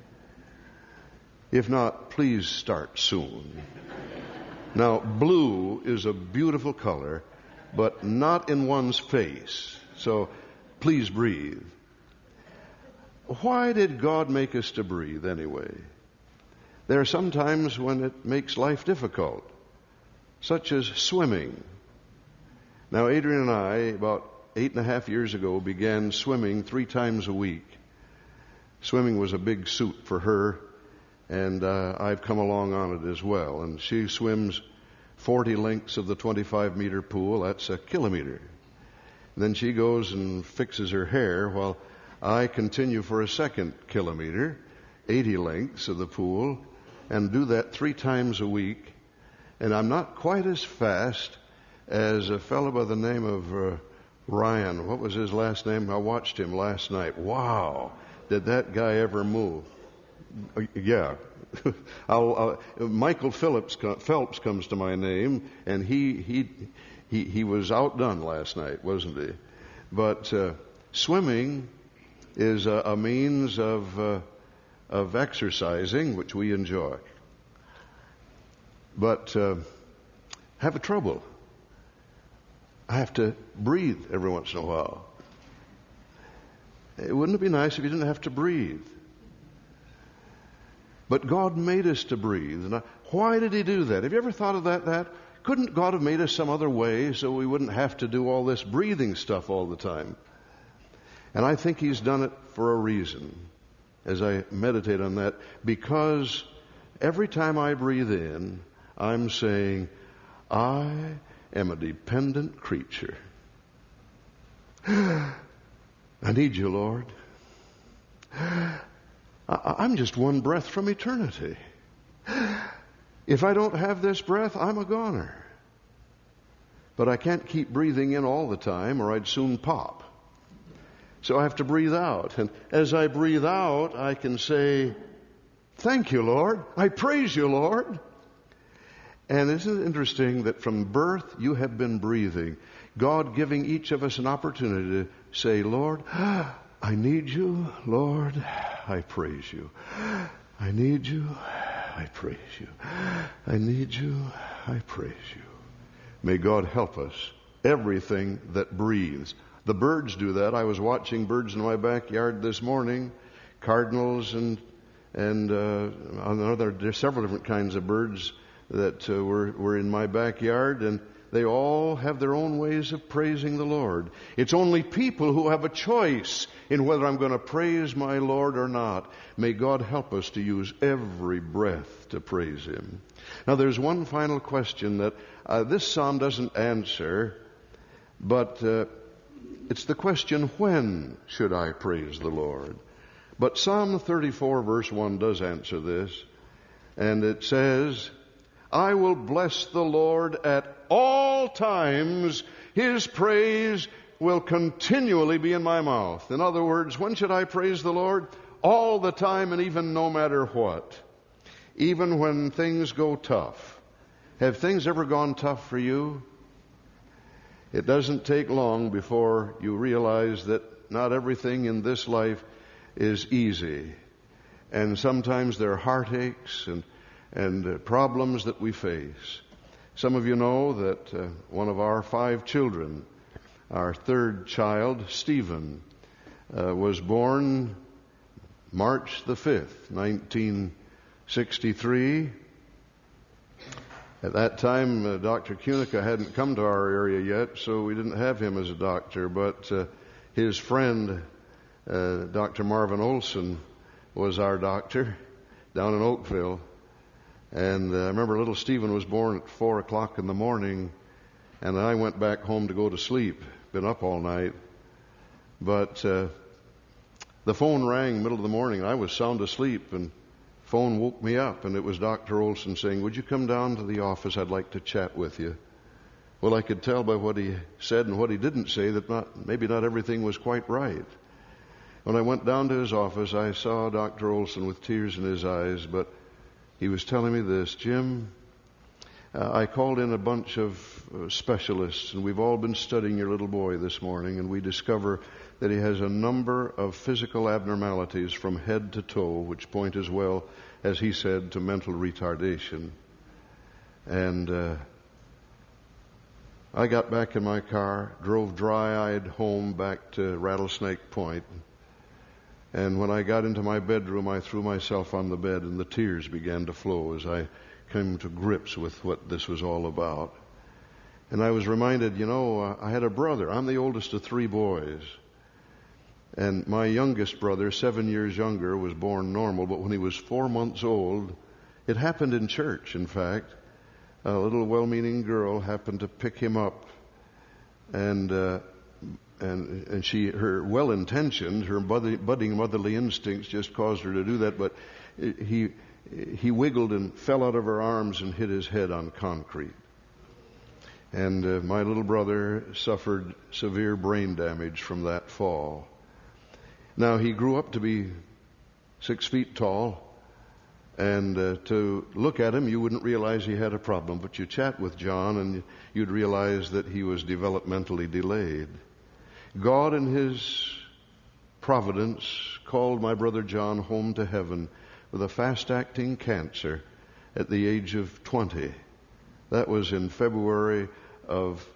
If not, please start soon. Now, blue is a beautiful color, but not in one's face. So please breathe. Why did God make us to breathe anyway? There are some times when it makes life difficult, such as swimming. Now, Adrian and I, about 8.5 years ago, began swimming 3 times a week. Swimming was a big suit for her, and I've come along on it as well. And she swims 40 lengths of the 25-meter pool. That's a kilometer. Then she goes and fixes her hair while I continue for a second kilometer, 80 lengths of the pool, and do that 3 times a week. And I'm not quite as fast as a fellow by the name of Ryan. What was his last name? I watched him last night. Wow, did that guy ever move? Yeah. Michael Phelps comes to my name, and he was outdone last night, wasn't he? But swimming is a means of exercising, which we enjoy. But have a trouble. I have to breathe every once in a while. Wouldn't it be nice if you didn't have to breathe? But God made us to breathe. And why did He do that? Have you ever thought of that? Couldn't God have made us some other way so we wouldn't have to do all this breathing stuff all the time? And I think He's done it for a reason, as I meditate on that, because every time I breathe in, I'm saying, I am a dependent creature. I need you, Lord. I'm just one breath from eternity. If I don't have this breath, I'm a goner. But I can't keep breathing in all the time or I'd soon pop. So I have to breathe out. And as I breathe out, I can say, thank you, Lord. I praise you, Lord. And isn't it interesting that from birth you have been breathing, God giving each of us an opportunity to say, Lord, I need you. Lord, I praise you. I need you. I praise you. I need you. I praise you. May God help us. Everything that breathes. The birds do that. I was watching birds in my backyard this morning, cardinals and there's several different kinds of birds that were in my backyard, and they all have their own ways of praising the Lord. It's only people who have a choice in whether I'm going to praise my Lord or not. May God help us to use every breath to praise Him. Now there's one final question that this psalm doesn't answer, but it's the question, when should I praise the Lord? But Psalm 34 verse 1 does answer this, and it says, I will bless the Lord at all times. His praise will continually be in my mouth. In other words, when should I praise the Lord? All the time, and even no matter what. Even when things go tough. Have things ever gone tough for you? It doesn't take long before you realize that not everything in this life is easy. And sometimes there are heartaches and problems that we face. Some of you know that one of our 5 children, our 3rd child, Stephen, was born March the 5th, 1963. At that time, Dr. Kunica hadn't come to our area yet, so we didn't have him as a doctor, but his friend, Dr. Marvin Olson, was our doctor down in Oakville. And I remember little Stephen was born at 4 o'clock in the morning, and I went back home to go to sleep. Been up all night. But the phone rang middle of the morning. I was sound asleep, and phone woke me up, and it was Dr. Olson saying, would you come down to the office? I'd like to chat with you. Well, I could tell by what he said and what he didn't say that maybe not everything was quite right. When I went down to his office, I saw Dr. Olson with tears in his eyes, but he was telling me this, Jim, I called in a bunch of specialists, and we've all been studying your little boy this morning, and we discover that he has a number of physical abnormalities from head to toe, which point as well, as he said, to mental retardation. And I got back in my car, drove dry-eyed home back to Rattlesnake Point, And when I got into my bedroom, I threw myself on the bed, and the tears began to flow as I came to grips with what this was all about. And I was reminded, I had a brother. I'm the oldest of 3 boys. And my youngest brother, 7 years younger, was born normal, but when he was 4 months old, it happened in church, in fact. A little well-meaning girl happened to pick him up, and her well-intentioned, her budding motherly instincts just caused her to do that, but he wiggled and fell out of her arms and hit his head on concrete. And my little brother suffered severe brain damage from that fall. Now, he grew up to be 6 feet tall, and to look at him, you wouldn't realize he had a problem, but you chat with John, and you'd realize that he was developmentally delayed. God, in His providence, called my brother John home to heaven with a fast-acting cancer at the age of 20. That was in February of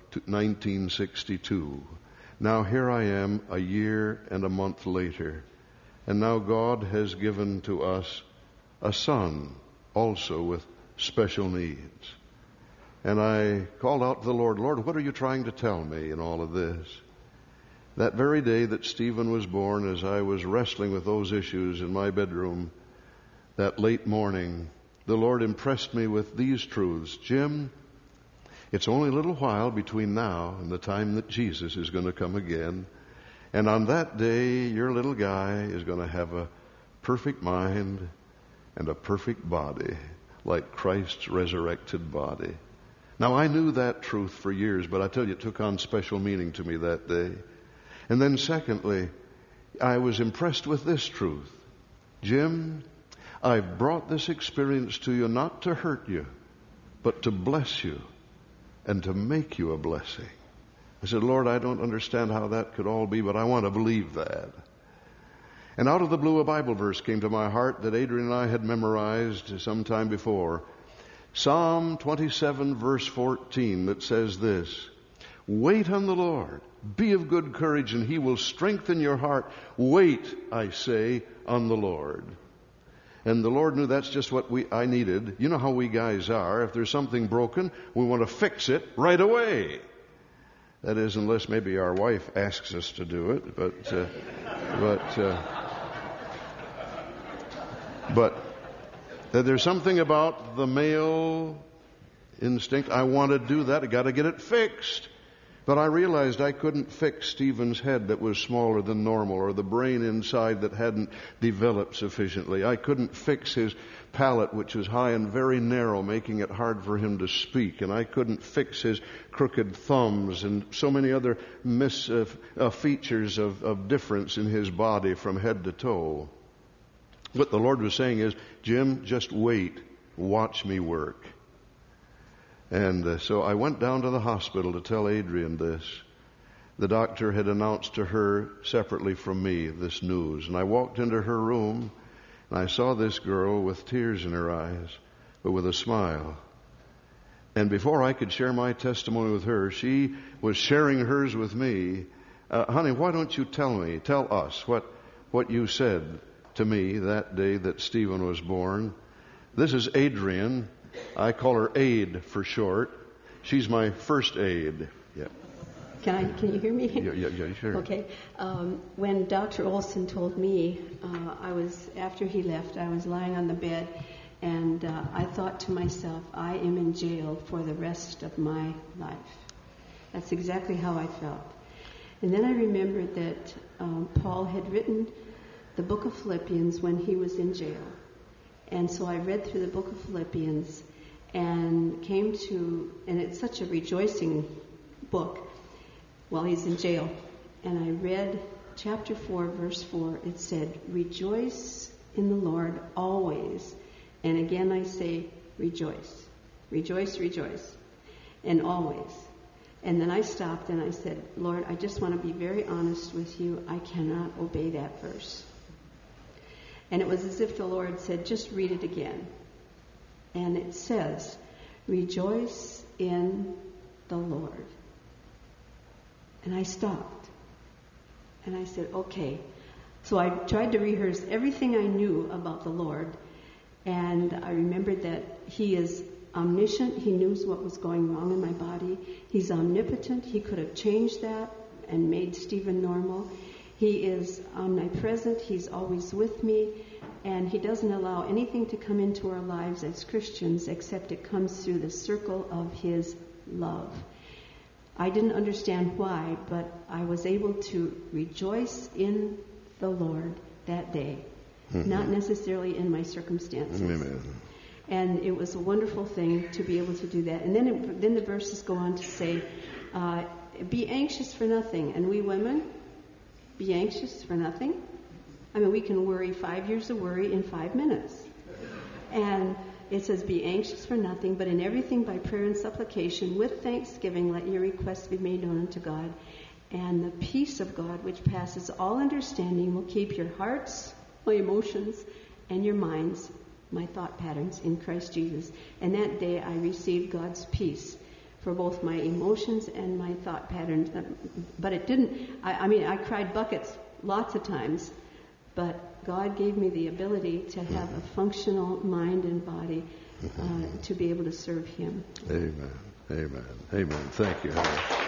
1962. Now here I am a year and a month later, and now God has given to us a son also with special needs. And I called out to the Lord, Lord, what are you trying to tell me in all of this? That very day that Stephen was born, as I was wrestling with those issues in my bedroom, that late morning, the Lord impressed me with these truths. Jim, it's only a little while between now and the time that Jesus is going to come again. And on that day, your little guy is going to have a perfect mind and a perfect body, like Christ's resurrected body. Now, I knew that truth for years, but I tell you, it took on special meaning to me that day. And then secondly, I was impressed with this truth. Jim, I've brought this experience to you not to hurt you, but to bless you and to make you a blessing. I said, Lord, I don't understand how that could all be, but I want to believe that. And out of the blue, a Bible verse came to my heart that Adrian and I had memorized some time before. Psalm 27, verse 14, that says this, wait on the Lord, be of good courage, and He will strengthen your heart. Wait, I say, on the Lord. And the Lord knew that's just what I needed. You know how we guys are. If there's something broken, we want to fix it right away. That is, unless maybe our wife asks us to do it. But there's something about the male instinct. I want to do that. I got to get it fixed. But I realized I couldn't fix Stephen's head that was smaller than normal, or the brain inside that hadn't developed sufficiently. I couldn't fix his palate, which was high and very narrow, making it hard for him to speak. And I couldn't fix his crooked thumbs and so many other features of difference in his body from head to toe. What the Lord was saying is, Jim, just wait. Watch me work. And so I went down to the hospital to tell Adrian this. The doctor had announced to her separately from me this news. And I walked into her room, and I saw this girl with tears in her eyes, but with a smile. And before I could share my testimony with her, she was sharing hers with me. Honey, why don't you tell us what you said to me that day that Stephen was born. This is Adrian. I call her Aid for short. She's my first aide. Yeah. Can you hear me? Yeah, sure. Okay. When Dr. Olson told me, after he left, I was lying on the bed, and I thought to myself, I am in jail for the rest of my life. That's exactly how I felt. And then I remembered that Paul had written the book of Philippians when he was in jail. And so I read through the book of Philippians and came to, and it's such a rejoicing book while he's in jail. And I read chapter 4, verse 4. It said, rejoice in the Lord always. And again I say, rejoice. Rejoice, rejoice. And always. And then I stopped and I said, Lord, I just want to be very honest with you. I cannot obey that verse. And it was as if the Lord said, just read it again. And it says, rejoice in the Lord. And I stopped. And I said, okay, So I tried to rehearse everything I knew about the Lord, and I remembered that He is omniscient. He knows what was going wrong in my body. He's omnipotent. He could have changed that and made Stephen normal. He is omnipresent. He's always with me, and He doesn't allow anything to come into our lives as Christians except it comes through the circle of His love. I didn't understand why, but I was able to rejoice in the Lord that day, not necessarily in my circumstances. Amen. And it was a wonderful thing to be able to do that. And then the verses go on to say, be anxious for nothing. And we women, be anxious for nothing. I mean, we can worry 5 years of worry in 5 minutes. And it says, be anxious for nothing, but in everything by prayer and supplication, with thanksgiving, let your requests be made known unto God. And the peace of God, which passes all understanding, will keep your hearts, my emotions, and your minds, my thought patterns, in Christ Jesus. And that day I received God's peace for both my emotions and my thought patterns. But it didn't, I cried buckets lots of times, but God gave me the ability to have a functional mind and body to be able to serve Him. Amen. Amen. Amen. Thank you, Helen.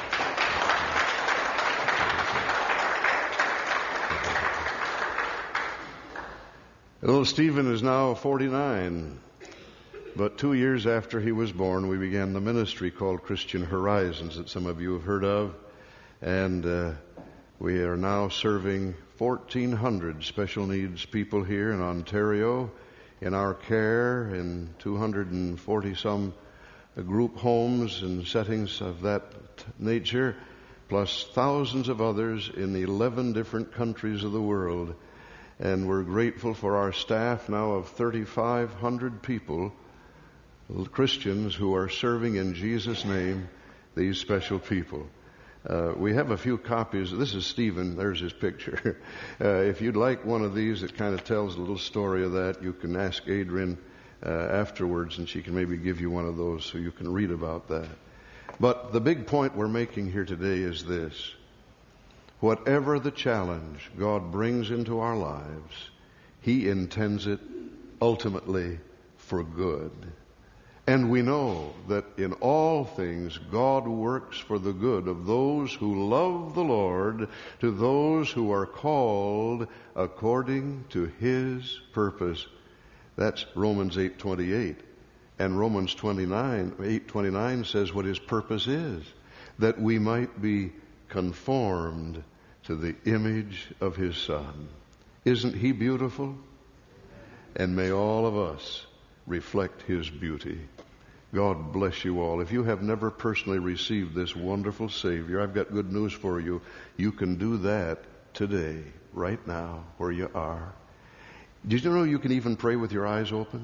Little Stephen is now 49, but 2 years after he was born, we began the ministry called Christian Horizons that some of you have heard of, and we are now serving 1,400 special needs people here in Ontario in our care in 240-some group homes and settings of that nature, plus thousands of others in 11 different countries of the world. And we're grateful for our staff now of 3,500 people, Christians who are serving in Jesus' name these special people. We have a few copies. This is Stephen. There's his picture. If you'd like one of these that kind of tells a little story of that, you can ask Adrian afterwards, and she can maybe give you one of those so you can read about that. But the big point we're making here today is this. Whatever the challenge God brings into our lives, He intends it ultimately for good. And we know that in all things God works for the good of those who love the Lord, to those who are called according to His purpose. That's Romans 8:28. And Romans 8:29 says what His purpose is, that we might be conformed to the image of His Son. Isn't He beautiful? And may all of us reflect His beauty. God bless you all. If you have never personally received this wonderful Savior, I've got good news for you. You can do that today, right now, where you are. Did you know you can even pray with your eyes open?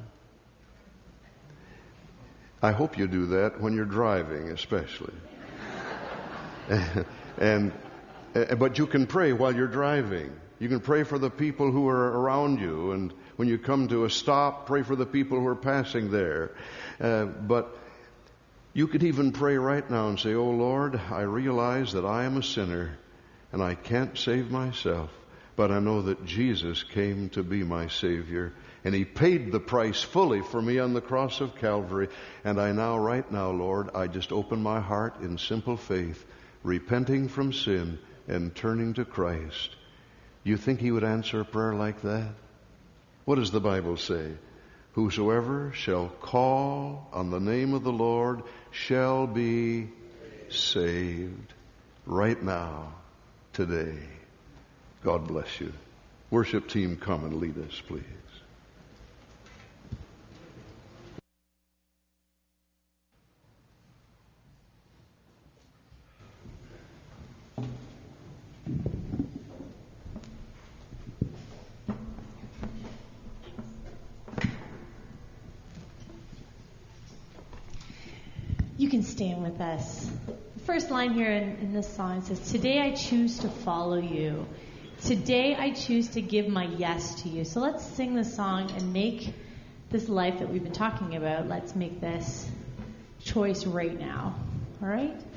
I hope you do that when you're driving, especially. But you can pray while you're driving. You can pray for the people who are around you, and when you come to a stop, pray for the people who are passing there. But you could even pray right now and say, "Oh Lord, I realize that I am a sinner and I can't save myself, but I know that Jesus came to be my Savior, and He paid the price fully for me on the cross of Calvary. And I now, right now, Lord, I just open my heart in simple faith, repenting from sin and turning to Christ." You think He would answer a prayer like that? What does the Bible say? Whosoever shall call on the name of the Lord shall be saved. Right now, today. God bless you. Worship team, come and lead us, please. You can stand with us. The first line here in this song says, "Today I choose to follow you. Today I choose to give my yes to you." So let's sing this song and make this life that we've been talking about, let's make this choice right now. All right?